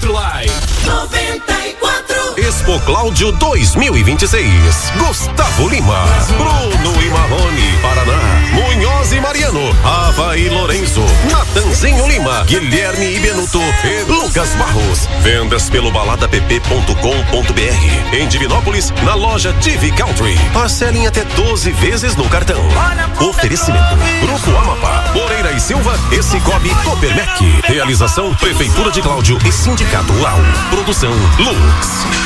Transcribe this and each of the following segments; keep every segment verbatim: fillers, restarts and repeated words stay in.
quatro Live. noventa e quatro. Expo Cláudio dois mil e vinte e seis. Gustavo Lima, Bruno e Marrone, Paraná, Munhoz e Mariano, Ava e Lourenço, Natanzinho Lima, Guilherme e Benuto e Lucas Barros. Vendas pelo balada p p ponto com ponto b r. Em Divinópolis, na loja T V Country. Parcelem até doze vezes no cartão. Oferecimento: Grupo Amapá, Moreira e Silva e Cicobi Copermec. Realização: Prefeitura de Cláudio e Sindicato Rural. Produção: Lux.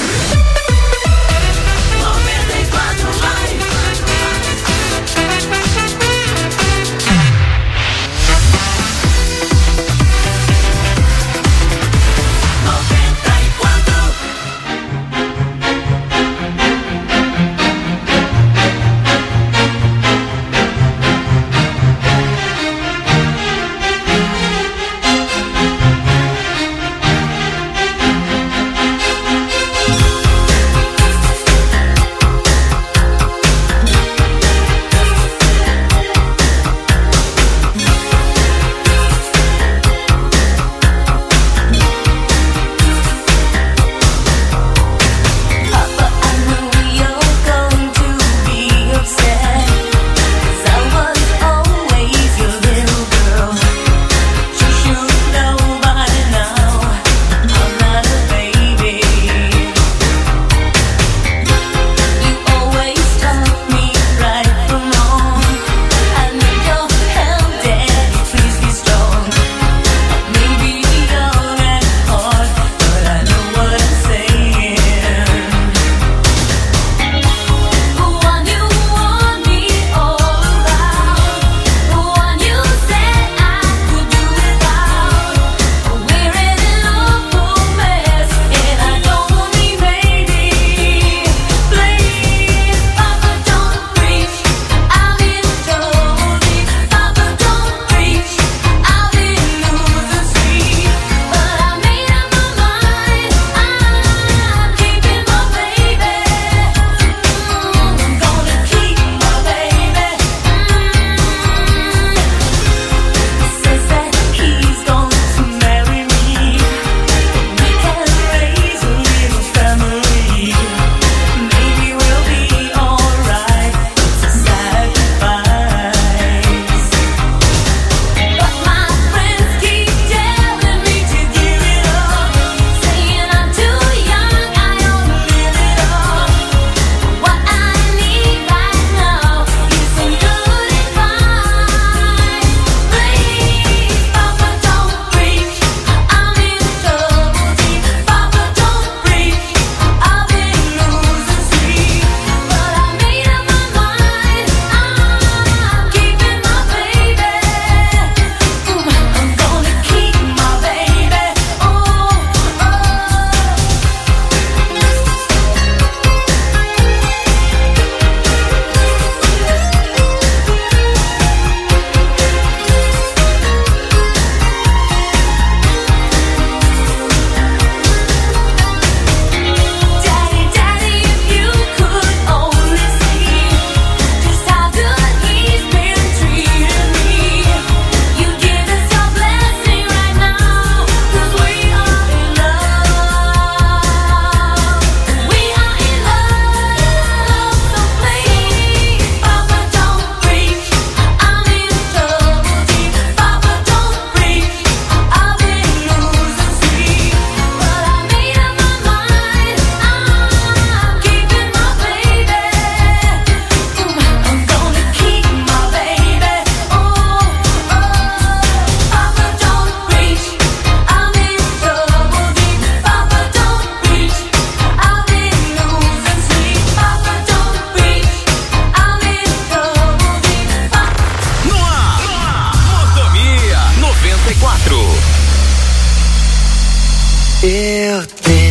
Eu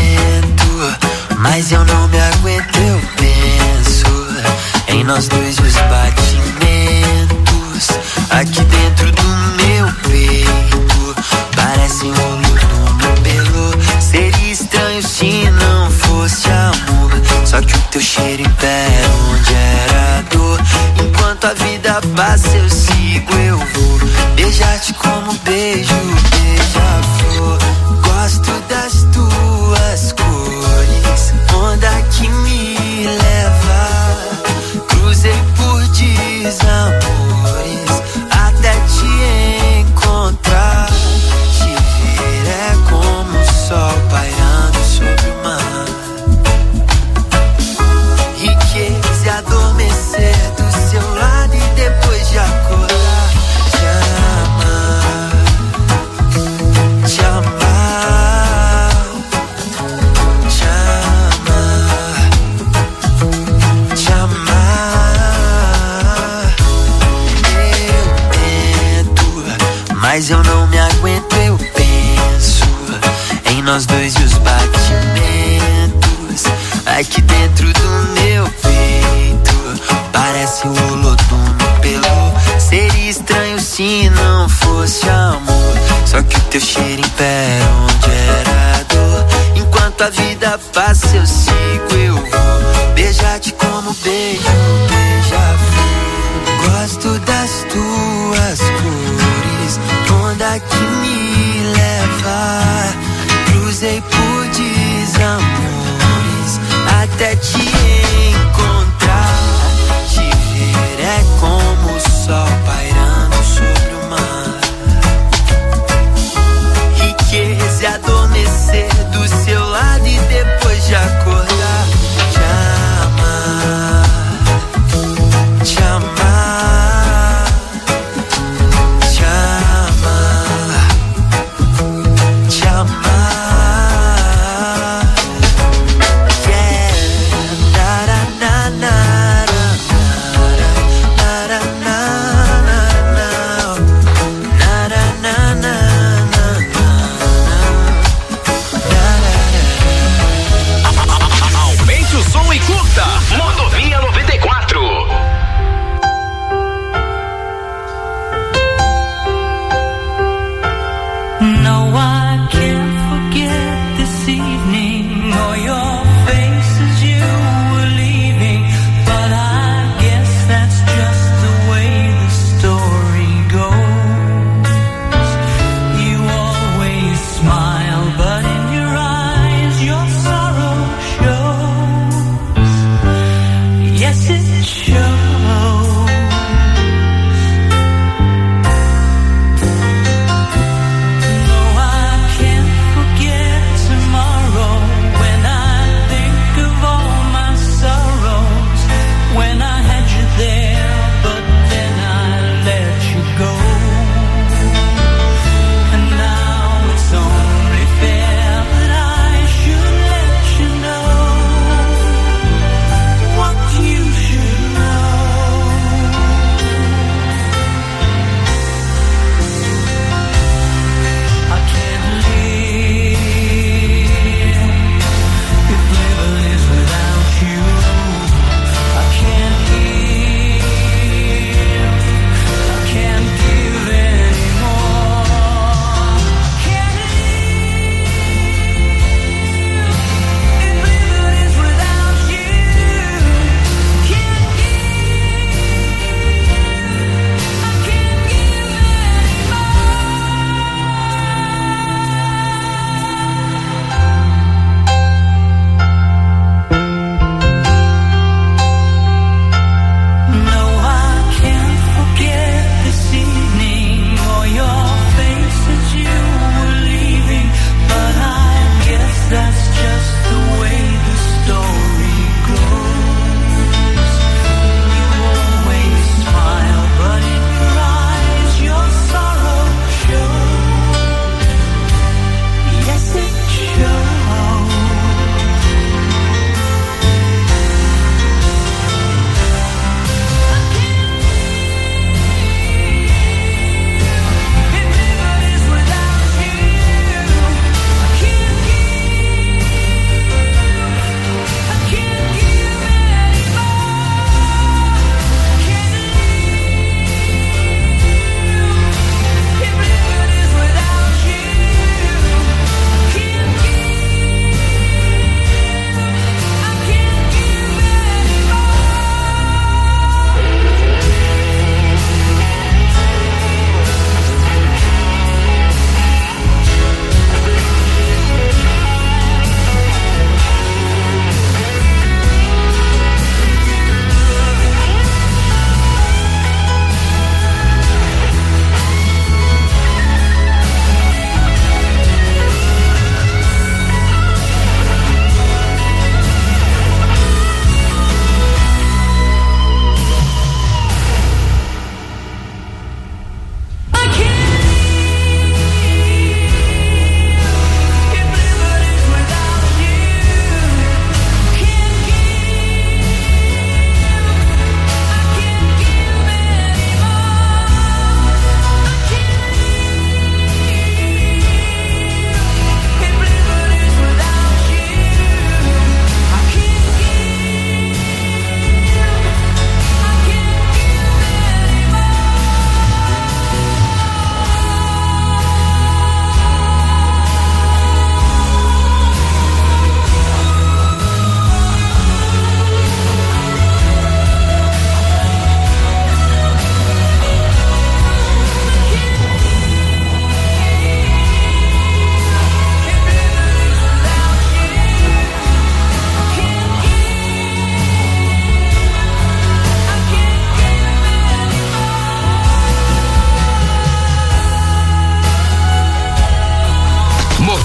tento, mas eu não me aguento. Eu penso em nós dois e os batimentos aqui dentro do meu peito. Parece um rolo no meu pelo. Seria estranho se não fosse amor. Só que o teu cheiro impera onde era dor. Enquanto a vida passa eu sigo, eu vou beijar-te como beijo, beija-flor. Gosto da mas eu não me aguento, eu penso em nós dois e os batimentos aqui dentro do meu peito. Parece o Olodum no pelo. Seria estranho se não fosse amor. Só que o teu cheiro impera onde era dor. Enquanto a vida passa eu sigo, eu vou beijar-te como beijo, beija-flor. Gosto das tuas cores, onda que me leva. Cruzei por desamores até te encontrar. Te ver é como o sol pairando sobre o mar. Riqueza e adormecer do seu lado e depois de acordar. Te amar, te amar, te amar, te amar. Rodovia noventa e quatro. No, I can't forget this evening or your face as you were leaving, but I guess that's just the way the story goes. You always smile, but in your eyes your sorrow shows. Yes, it shows. No, I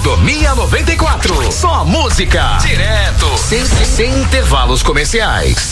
Mordomia noventa e quatro. Só música. Direto. Sem, sem intervalos comerciais.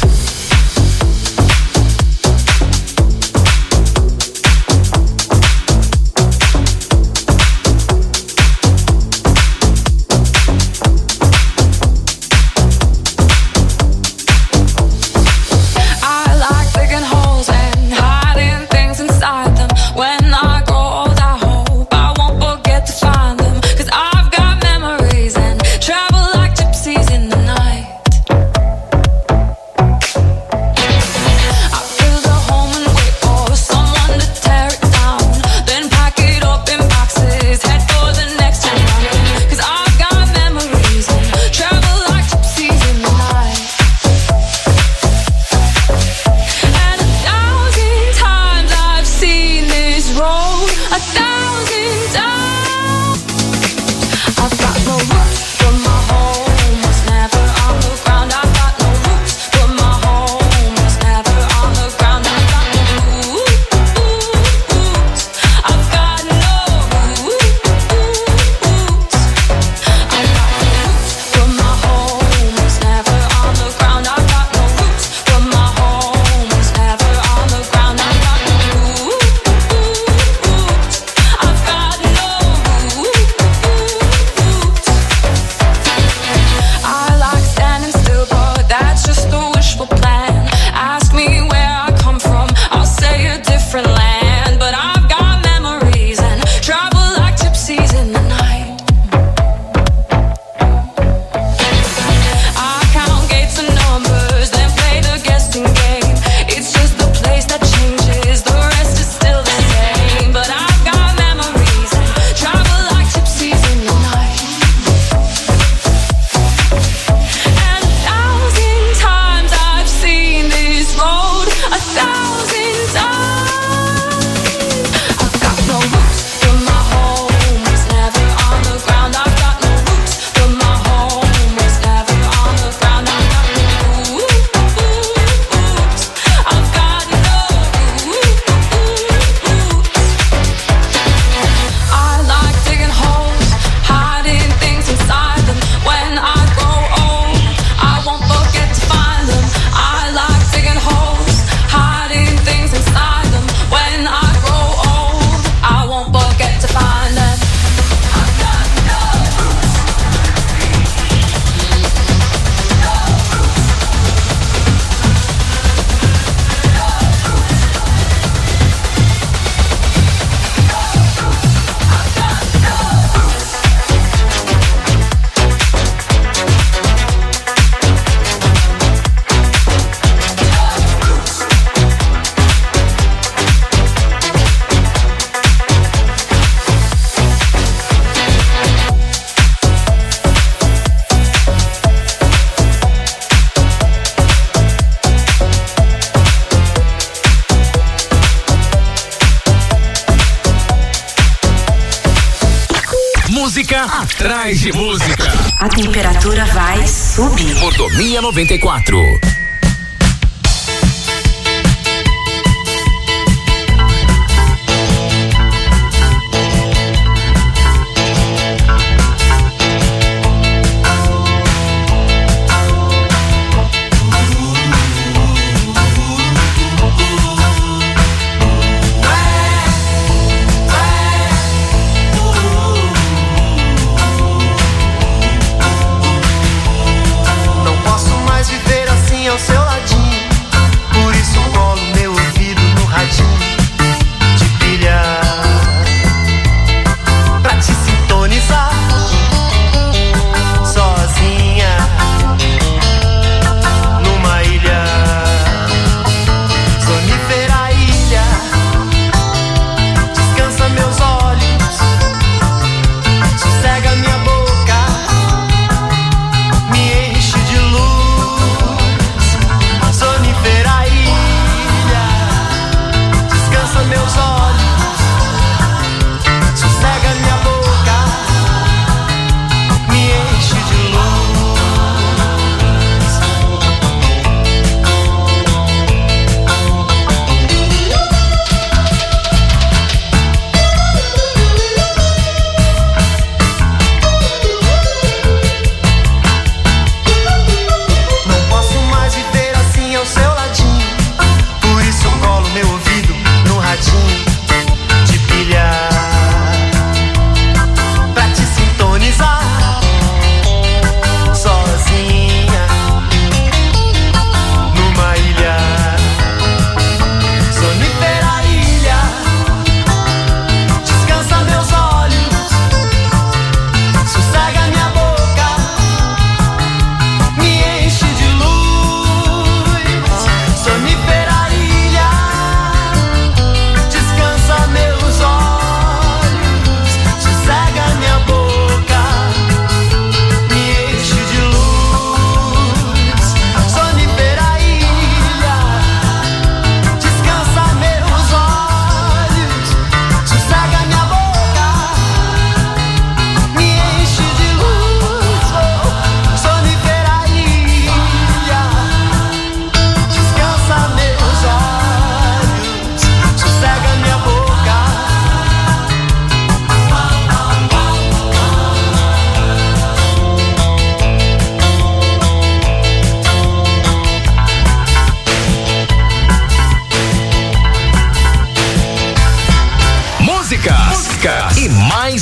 Atrás de música. A temperatura vai subir. Mordomia noventa e quatro. Não posso mais viver assim, eu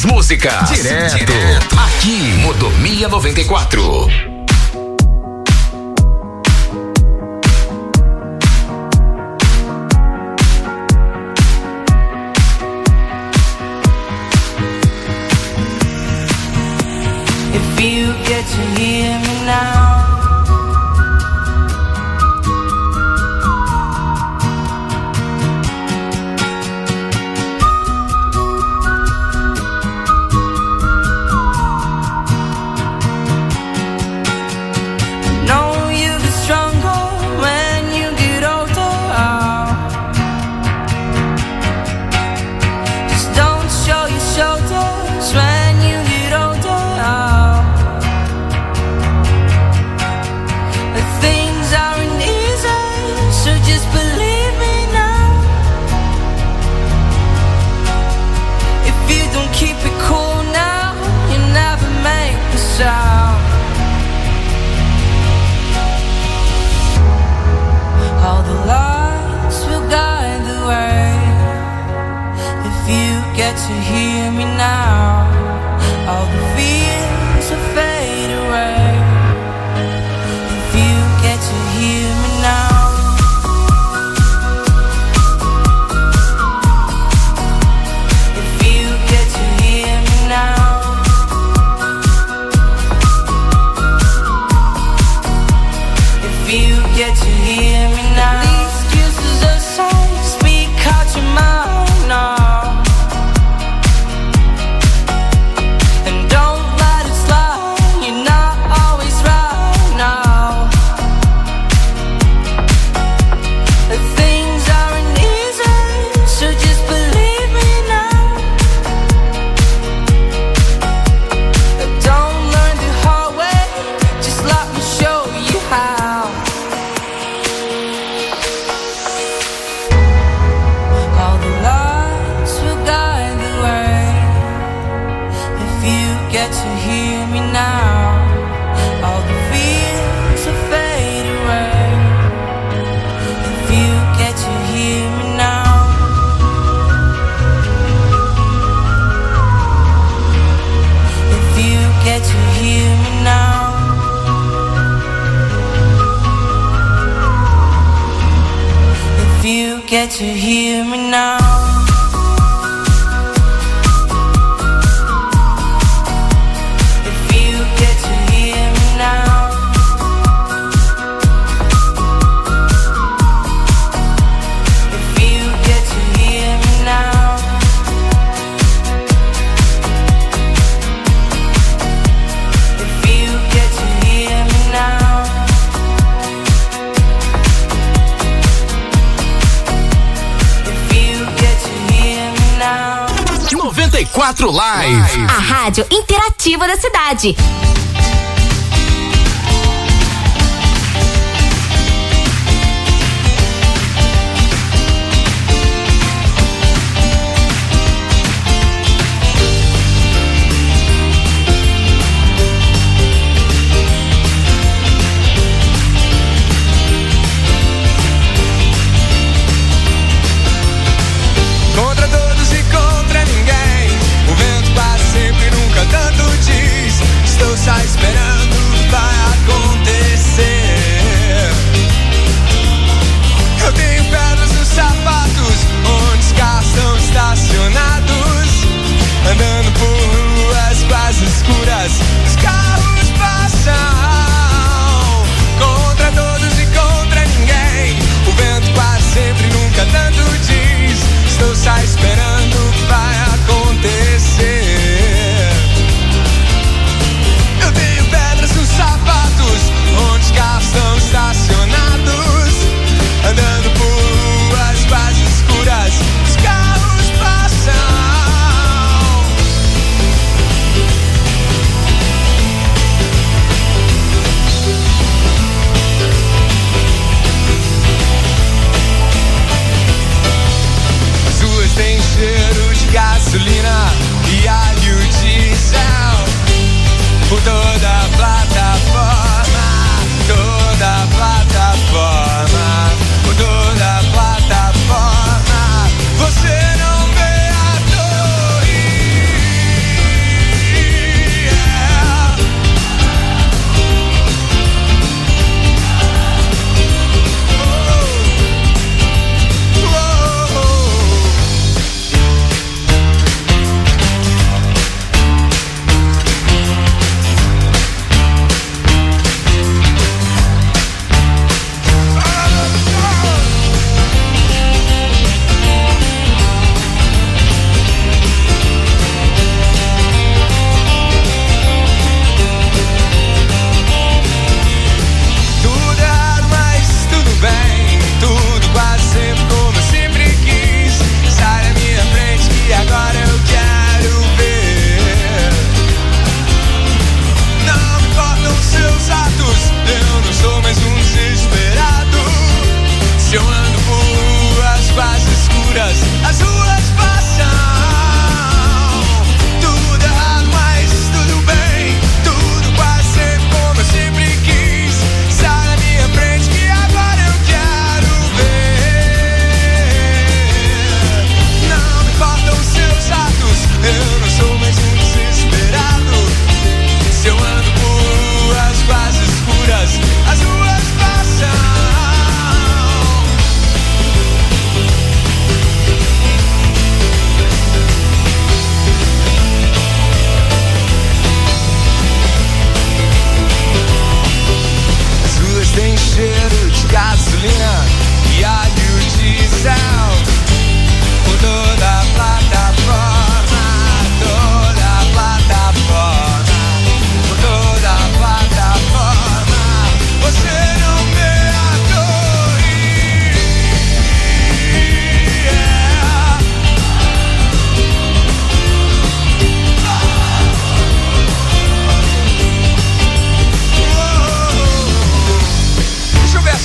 mais música. Direto, Direto. Aqui, Mordomia noventa e quatro. If you get to hear me now, to hear me now, all the fears will fade away. If you get to hear me now, if you get to hear me now, if you get to hear me now, the excuses aside, speak out your mind now. Get to hear me now. If you get to hear me now, if you get to hear me now, if you get to hear me now. noventa e quatro Live, a rádio interativa da cidade. Só esperando, vai acontecer. Eu tenho pedras nos sapatos, onde os carros estão estacionados. Andando por ruas quase escuras, os carros passam. Contra todos e contra ninguém. O vento quase sempre, nunca tanto diz. Estou só esperando, vai acontecer. Sapatos, onde os carros estão estacionados. Andando por ruas quase escuras, os carros passam.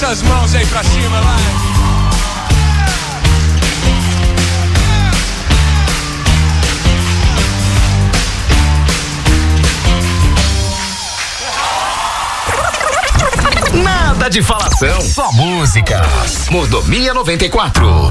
as mãos aí pra cima, vai. Nada de falação, só música. Mordomia noventa e quatro.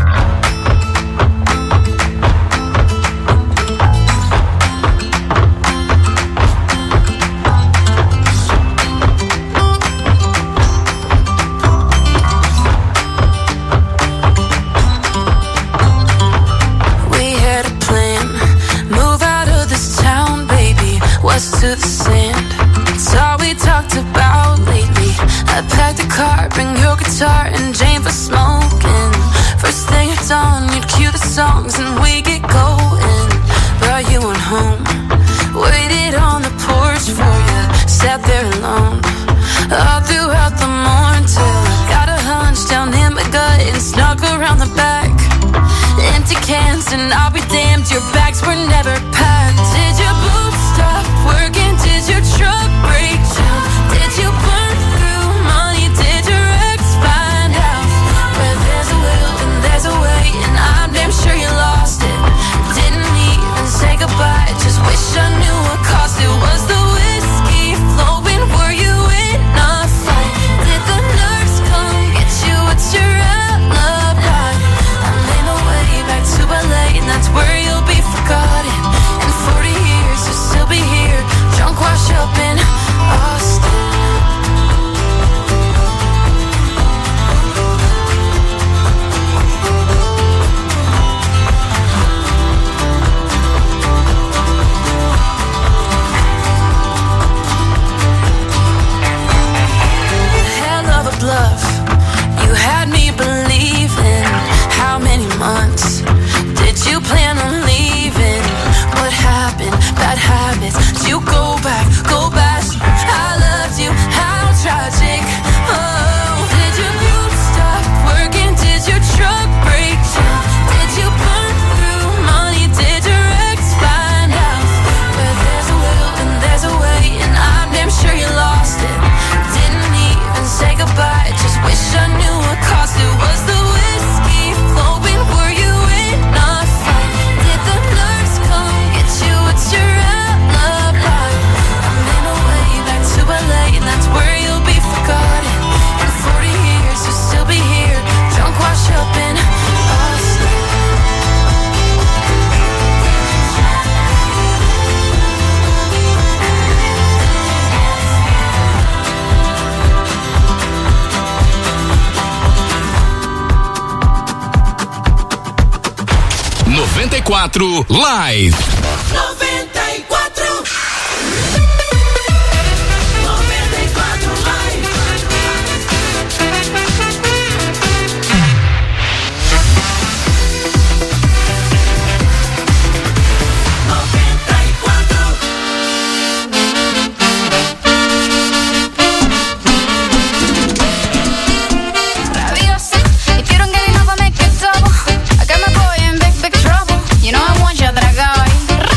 To the sand, it's all we talked about lately. I packed a car, bring your guitar and Jane for smoking. First thing at dawn, you'd cue the songs and we get going. Brought you on home, waited on the porch for you, sat there alone all throughout the morning till I got a hunch down in my gut and snuck around the back. Empty cans and I'll be damned, your bags were never packed. Did your boots stop working? Did your truck break down? Did you burn through money? Did your ex find out? Where there's a will and there's a way, and I'm damn sure you lost it. Didn't even say goodbye, just wish I knew what cost it. Was the whiskey flowing? Were you in a fight? Did the nurse come get you? What's your alibi? I'm in a way back to L A, and that's where you'll be forgotten. In forty years you'll still be here, drunk, wash up in Austin. Hell of a bluff, you had me believing. How many months did you plan on leaving? What happened? Bad habits. Did you go back? Go back. I loved you. How tragic. Oh, did your boots stop working? Did your truck break down? Did you burn through money? Did your ex find out? Where there's a will and there's a way, and I'm damn sure you lost it. Didn't even say goodbye, just wish I knew what cost it. Was the whiskey flowing? Were you in a fight? Did the nurse come get you? What's your alibi? I'm in a way back to L A, and that's where you'll be forgotten. In forty years you'll still be here, drunk, wash up in Austin. noventa e quatro Live. noventa e quatro. noventa e quatro Live. noventa e quatro. Rabiosa, if you don't get enough, I make it double. I got my boy in big, big trouble. You know I want you atragado ahí.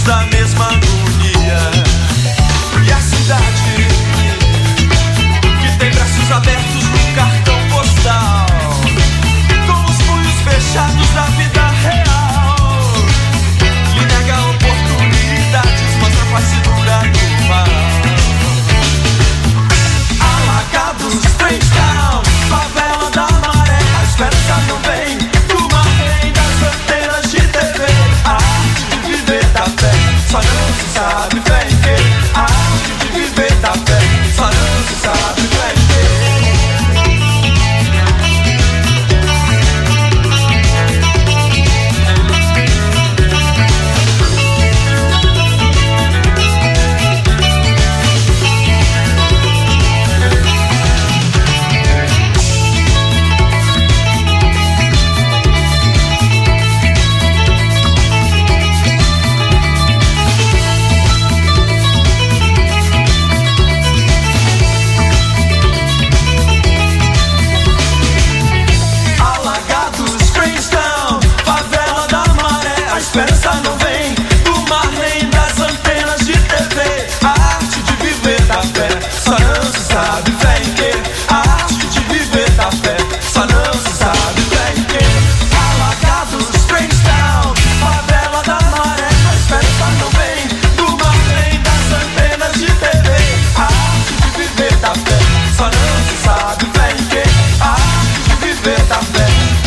a mesma agonia. E a cidade que tem braços abertos no cartão postal, com os punhos fechados da vida real, lhe nega oportunidades, mostra a face dura do mal. Alagados, Trenchtown, favela da Maré, a esperança não vem do mar nem das antenas de T V. A arte de viver da fé, só não se sabe fé em quê. A arte de viver da fé, só não se sabe fé em esperança não vem do mar nem das antenas de T V. A arte de viver da fé, só não se sabe fé em quê. A arte de viver da fé, só não se sabe fé em quê. Alagados, Trenchtown, favela da Maré, a esperança não vem do mar nem das antenas de T V. A arte de viver da fé, só não se sabe fé em quê. A arte de viver da fé.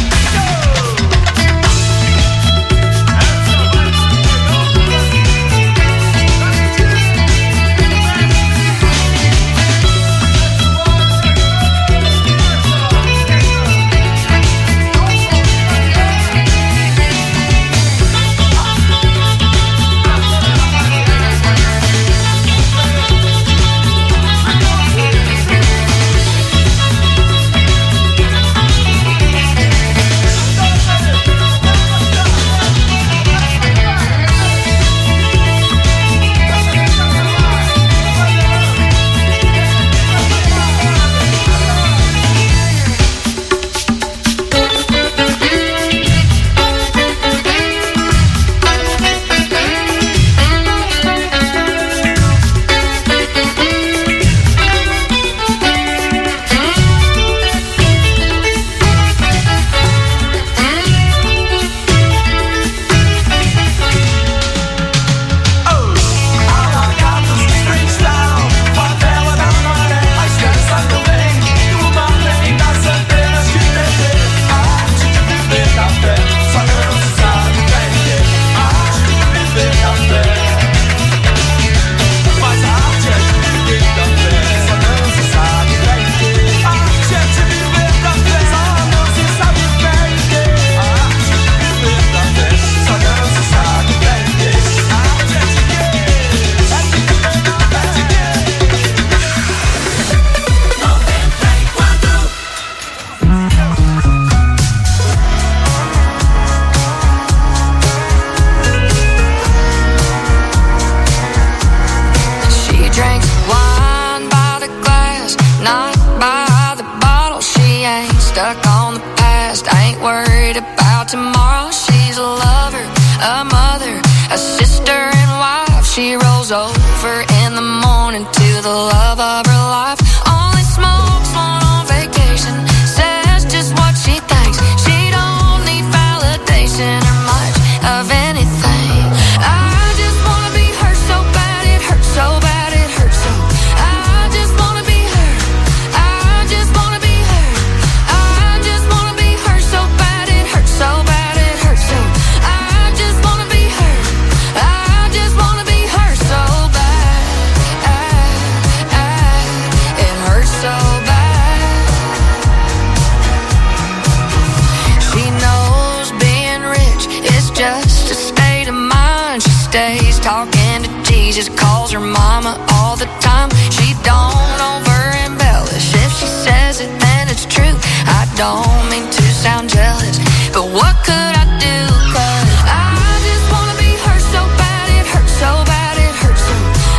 Don't mean to sound jealous, but what could I do? 'Cause I just wanna be hurt so bad, it hurts so bad, it hurts so.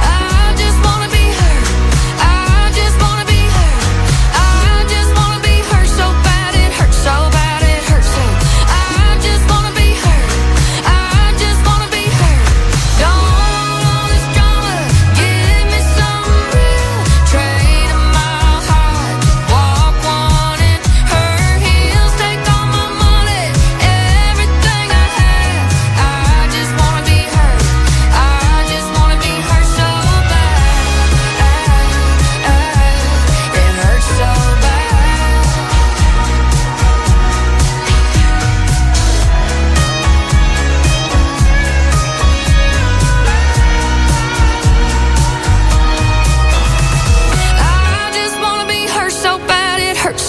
I just wanna be hurt, I just wanna be hurt, I just wanna be hurt so bad, it hurts so bad, it hurts so. I just wanna be hurt, I just wanna be hurt. Don't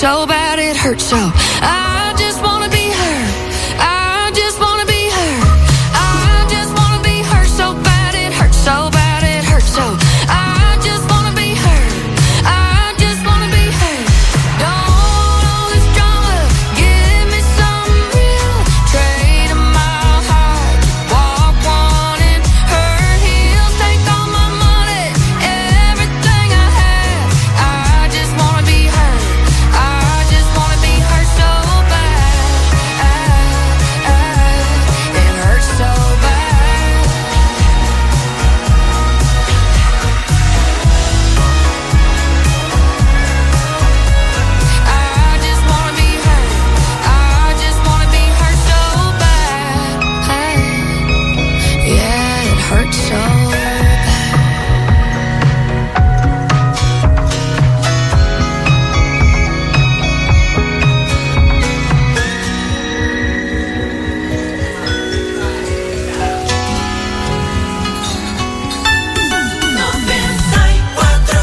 so bad it hurts so. I just wanna be her. I just wanna be her. I just wanna be her so bad it hurts so bad it hurts so. I just wanna be her. I just wanna be her. Don't want all this drama. Give me some real. Trade my heart. Walk one in her heels. Take all my money. Everything I have. I just wanna be her. I just wanna be her so bad. I, I, it hurts so bad. I just wanna be her. I just wanna be her so bad. Yeah, it hurts so bad. noventa e quatro.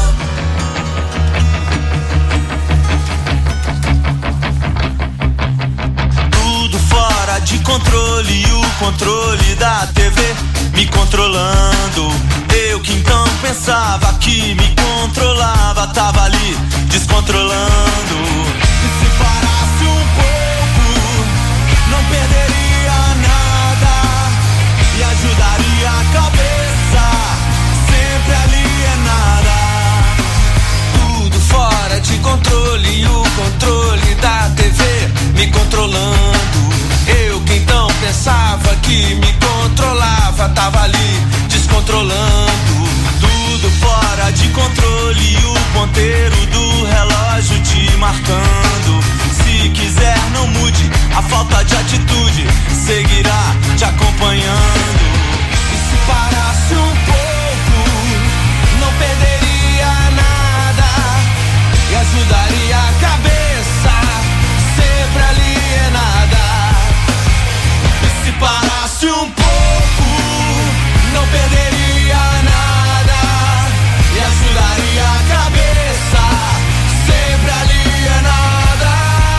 Tudo fora de controle e o controle da T V me controlando. Eu que então pensava que me controlava, tava ali descontrolando. E se parasse um pouco, não perderia nada e ajudaria a cabeça, sempre alienada. Tudo fora de controle e o controle da T V me controlando. Eu que então pensava que me controlava, tava ali descontrolando. Tudo fora de controle e o ponteiro do relógio te marcando. Se quiser não mude, a falta de atitude seguirá te acompanhando. E se parasse um pouco, não perderia nada e ajudaria a cabeça, sempre alienada. E se parasse um pouco, não perderia nada e ajudaria a cabeça, sempre alienada.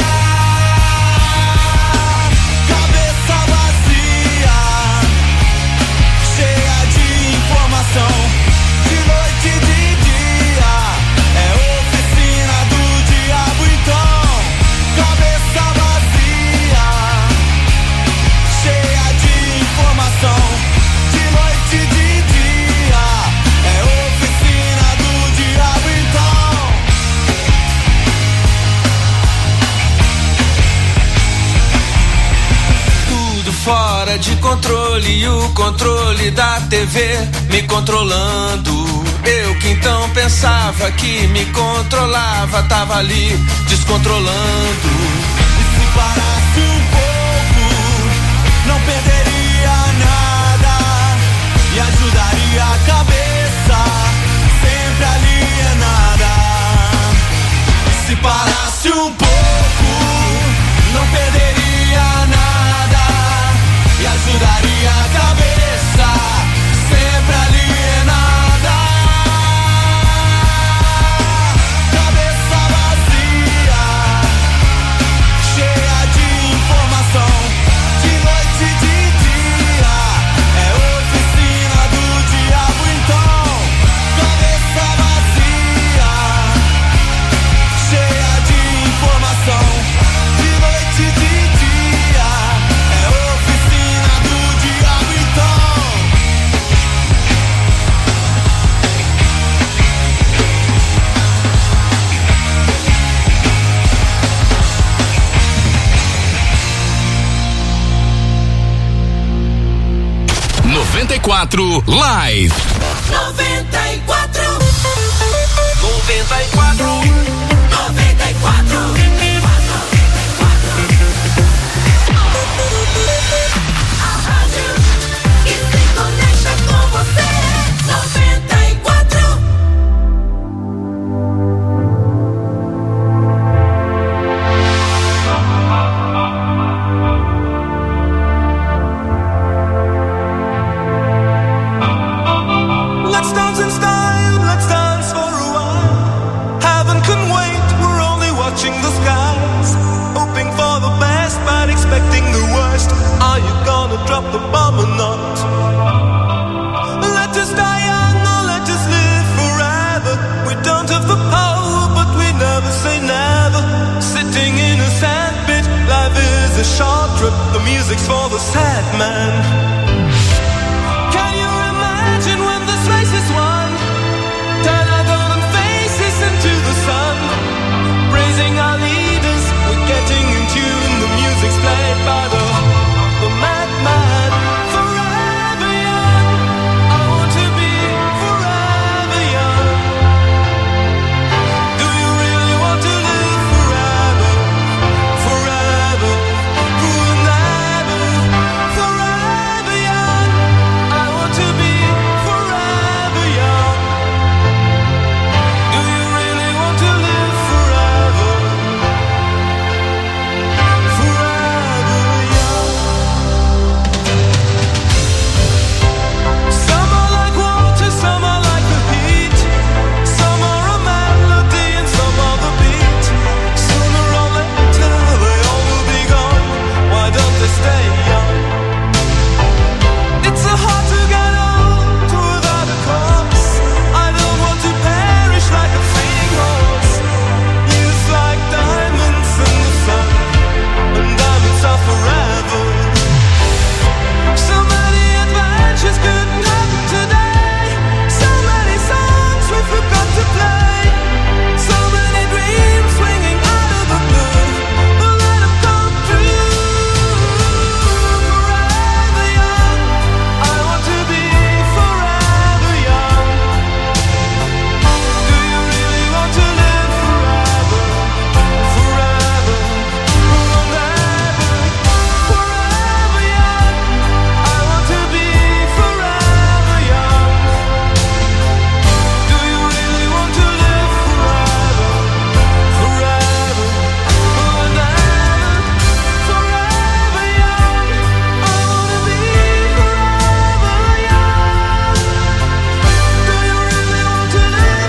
Cabeça vazia, cheia de informação, de noite e de dia, é oficina do diabo então. Cabeça vazia, cheia de informação, de noite e de dia, é oficina do diabo então. Tudo fora de controle e o controle da T V me controlando. Eu que então pensava que me controlava, tava ali descontrolando. E se parasse um pouco, não perderia nada e ajudaria a cabeça, sempre alienada. Se parasse um pouco, não perderia nada e ajudaria a cabeça, sempre alienada. Cabeça vazia, cheia de informação, de noite e de dia, é oficina do diabo então. Cabeça vazia, cheia de informação, de noite e de dia, é oficina do diabo então. noventa e quatro Live. noventa e quatro. noventa e quatro. noventa e quatro. A rádio que se conecta com você. noventa e quatro. Let's dance in style, let's dance for a while. Heaven can wait, we're only watching the sky. the bomb or not. Let us die young or let us live forever. We don't have the power, but we never say never. Sitting in a sandpit, life is a short trip. The music's for the sad man. Can you imagine when this race is won? Turn our golden faces into the sun. Praising our leaders, we're getting in tune. The music's played by the, the madman. Forever young, I want to be forever young. Do you really want to live forever? Forever, forever, forever young. I want to be forever young. Do you really want to live forever? Forever young. Some are like water, some are like the heat. Some are a melody and some are the beat. Sooner or later they all will be gone. Why don't they stay young? It's so hard to get old without a cause. I don't want to perish like a fleeing horse. Youth like diamonds in the sun, and diamonds are forever. So many adventures couldn't happen today. So many songs we forgot to play. So many dreams swinging out of the blue. But let them come true. Forever young, I want to be forever young. Do you really want to live forever? Forever, forever, forever young. I want to be forever young. Do you really want to live forever? Forever, forever, forever young. I want to be forever young. Do you really want to live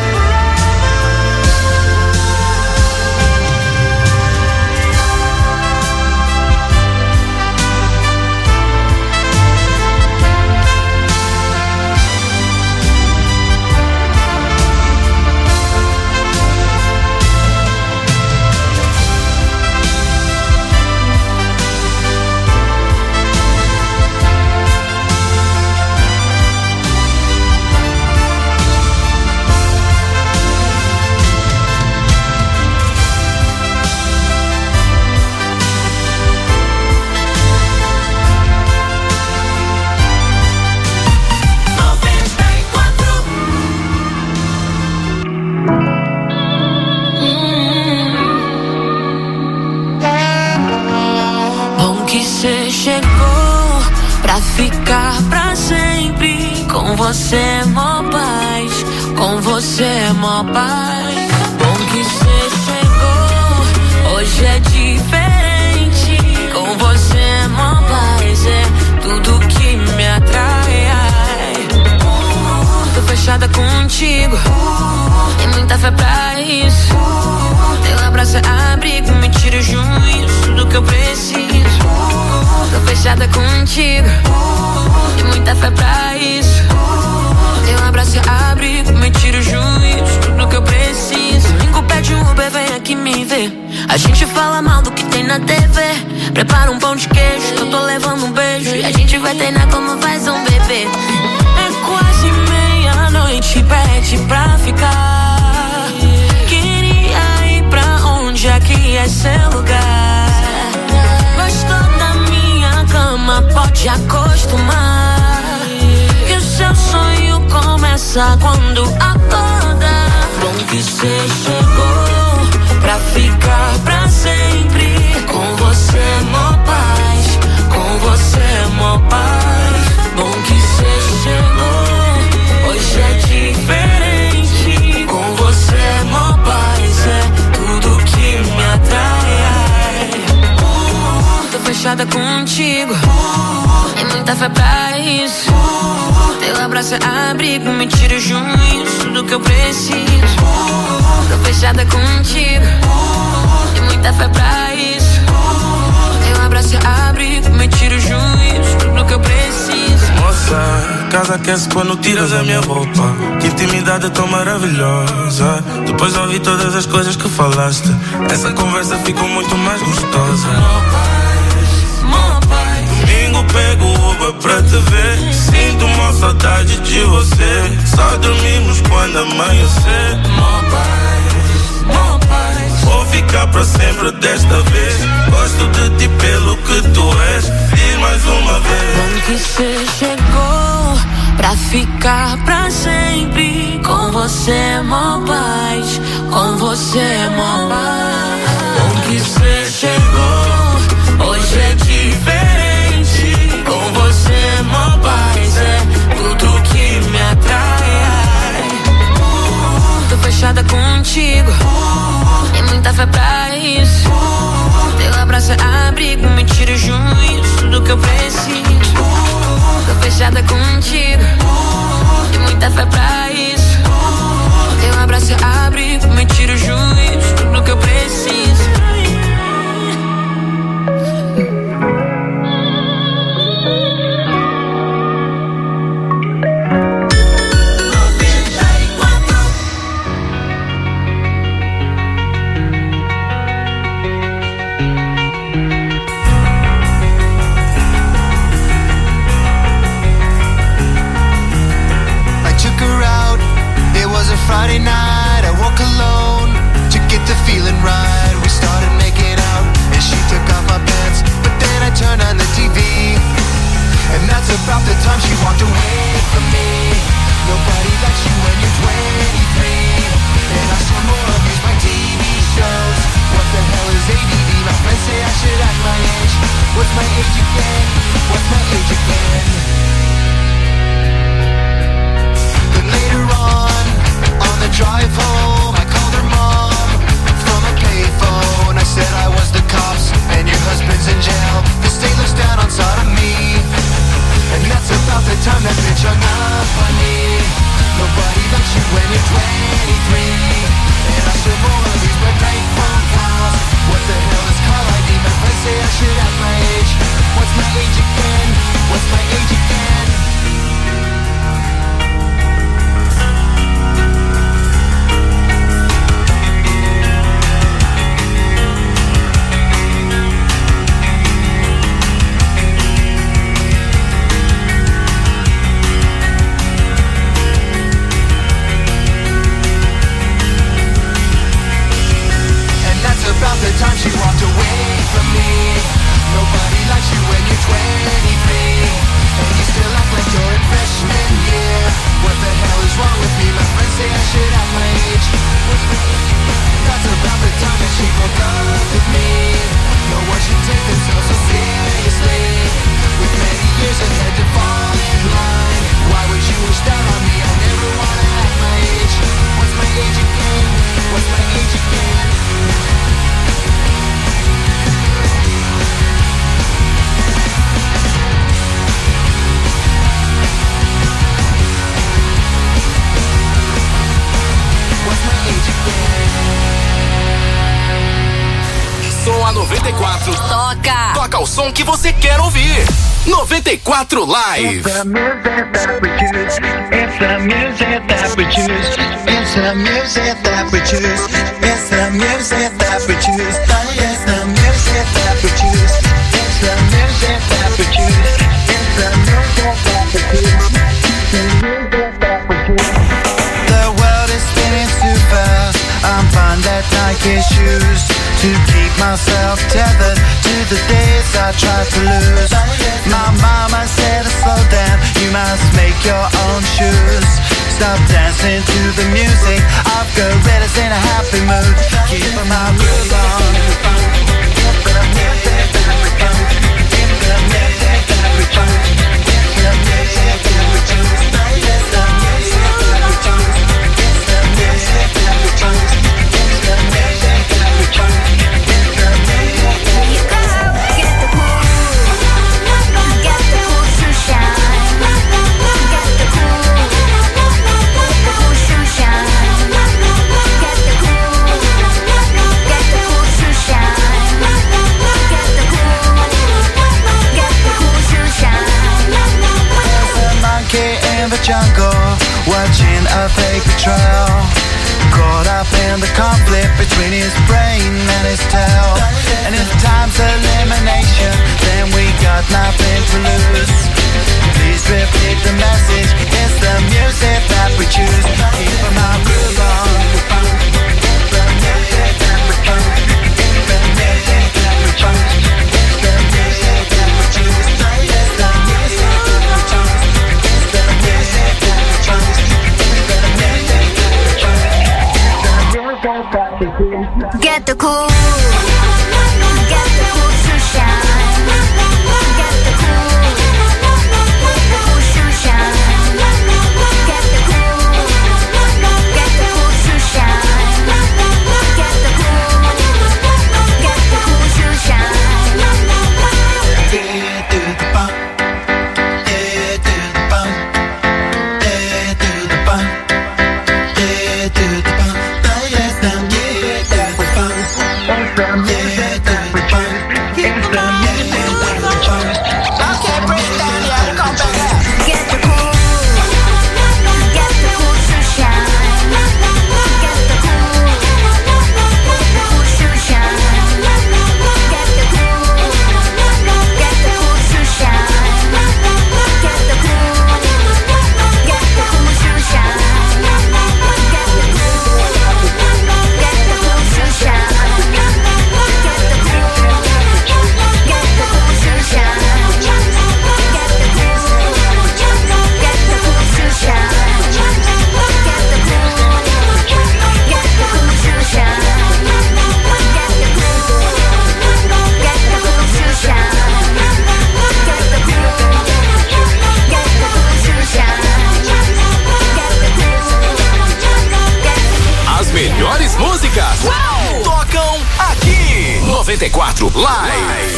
Bom que cê chegou pra ficar pra sempre. Com você é mó paz, com você é mó paz. Bom que cê chegou, hoje é diferente. Com você é mó paz, é tudo que me atrai. Ai. Tô fechada contigo, tem muita fé pra isso. Teu abraço é abrigo, me tira o juízo, tudo que eu preciso. Tô fechada contigo, tem muita fé pra isso. Teu abraço é abrigo, me tira o juízo, tudo que eu preciso. Domingo pede um Uber, vem aqui me ver. A gente fala mal do que tem na T V. Prepara um pão de queijo, eu tô levando um beijo. E a gente vai treinar como faz um bebê. É quase meia-noite, pede pra ficar. Queria ir pra onde aqui é seu lugar. Gostou da minha cama, pode acostumar. Que o seu sonho começa quando acorda. Bom que cê chegou pra ficar pra sempre. Com você é mó paz, com você é mó paz. Bom que cê chegou, hoje é diferente. Com você é mó paz, é tudo que me atrai. Uh, tô fechada contigo, tem muita fé pra isso. Teu abraço é abrigo, me tira o juízo, tudo que eu preciso. Tô fechada contigo, tem muita fé pra isso. Teu abraço é abrigo, me tira o juízo, tudo que eu preciso. Moça, casa aquece quando tiras a minha roupa. Que intimidade tão maravilhosa. Depois de ouvir todas as coisas que falaste, essa conversa ficou muito mais gostosa. Domingo pego o Uber pra te ver. Sinto uma saudade de você. Só dormimos quando amanhecer. Vou ficar pra sempre desta vez. Gosto de ti pelo que tu és. Diz mais uma vez. Bom que cê chegou pra ficar pra sempre. Com você, mó paz. Com você, mó paz. Bom que cê chegou, hoje é diferente. Com você, mó paz. É tudo que me atrai. uh, Tô fechada contigo, uh, tem muita fé pra isso. uh, Teu abraço é abrigo, me tira o juízo, tudo que eu preciso. uh, Tô fechada contigo, uh, tem muita fé pra isso. uh, Teu abraço é abrigo, me tira o juízo, tudo que eu preciso. Friday night, I woke alone to get the feeling right. We started making out, and she took off my pants, but then I turned on the T V, and that's about the time she walked away from me. Nobody likes you when you're twenty-three, and I saw more of these my T V shows. What the hell is A D D? My friends say I should act my age. What's my age again? What's my age again? Then later on, on the drive home, I called her mom from a payphone. I said I was the cops and your husband's in jail. The state looks down on sodomy, and that's about the time that bitch hung up on me. Nobody likes you when you're twenty-three, and I still more of these but night phone calls. What the hell is call I D? My friends say I should have my age. What's my age again? What's my age again? About the time she walked away from me. Nobody likes you when you're twenty-three, and you still act like you're in freshman year. What the hell is wrong with me? My friends say I should have my age. That's about the time that she broke up with me. No one should take themselves so seriously, with many years ahead to fall in line. Why would you wish that on me? I never wanna act my age. What's my age again? What's my age again? Som a noventa e quatro. Toca! Toca o som que você quer ouvir. noventa e quatro Live. It's the music that we choose. It's the music that we choose. It's the music that we choose. It's the music that we choose. It's the music that we choose. It's the music that we choose. It's the music that we choose. The music that we choose. The world is spinning too fast. I'm fine that Nike shoes to keep myself tethered to the days I tried to lose. My mama said to slow down, you must make your own shoes. Stop dancing to the music of gorillas in a happy mood. Keep my groove on. jungle, watching a paper trail. Caught up in the conflict between his brain and his tail. And if time's elimination, then we got nothing to lose. Please repeat the message, it's the music that we choose. Keep 'em out groove on. It's the music that we choose. It's the music that we choose. It's the music that we choose. It's the music that we choose. It's the music that we choose. It's the music that we choose. Get the cool, get the cool to shine. Get the cool, get the cool to shine. Get the cool, get the cool to shine. Get the cool, get the cool to shine. Yeah, do the bump. Yeah, do the bump. Yeah, do the bump. Yeah, do the bump. Yes, I'm yeah, do the bump. Yeah, do the bump. It's the music that we choose. Okay, break down, yeah, come back. Get the cool, get the cool to shine. Get the cool, get the cool to shine. Get the cool, get the cool to shine. Get the cool, get the cool to shine. Get the cool, get the cool to shine. Get the cool, get the cool to shine. Get the cool, get the cool to shine. Get the cool, get the cool to shine. Get the cool, get the cool to shine. Get the cool, get the cool to shine. Get the cool, get As melhores músicas tocam aqui. noventa e quatro Live.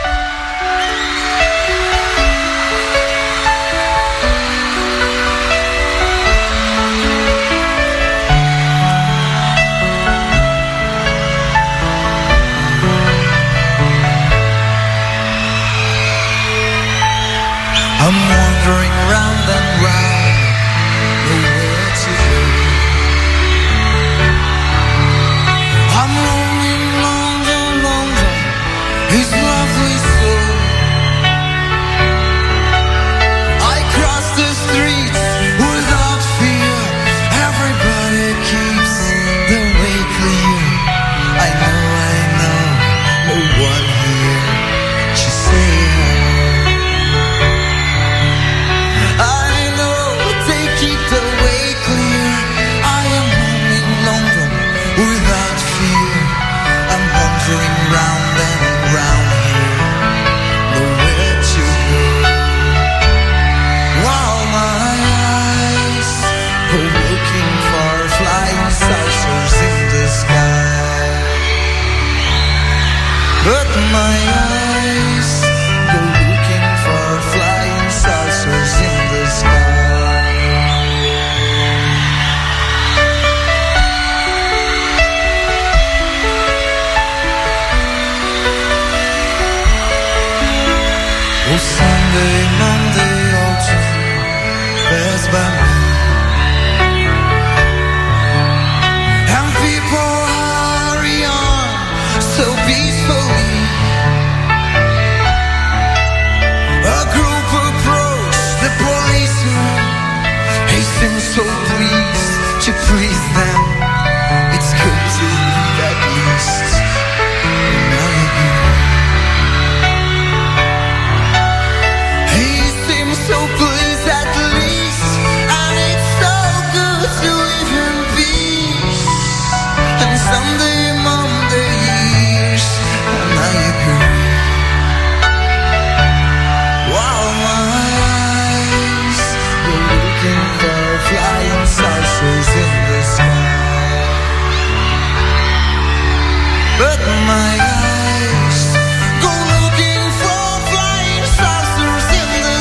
I'm wandering round and round, nowhere to go. I'm roaming London, London, it's lovely so. I cross the streets without fear, everybody keeps the way clear. I know, I know, no one here to say hello. I know they keep the way clear. I am home in London without fear. I'm wandering round and round here, nowhere to go. While my eyes go looking for flying saucers in the sky, but my eyes go looking for flying saucers in the sky. Oh, Sunday, Monday, autumn pass by me, and people hurry on so peacefully. A group approached the policeman, hasten so pleased to please them. It's good to leave at least. Now you agree. He seems so pleased at least, and it's so good to live in peace. And Sunday, Monday years, and I agree. While my eyes go looking for flying saucers in the sky, but my eyes go looking for flying saucers in the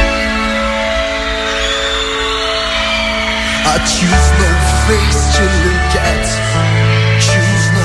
I choose no face to live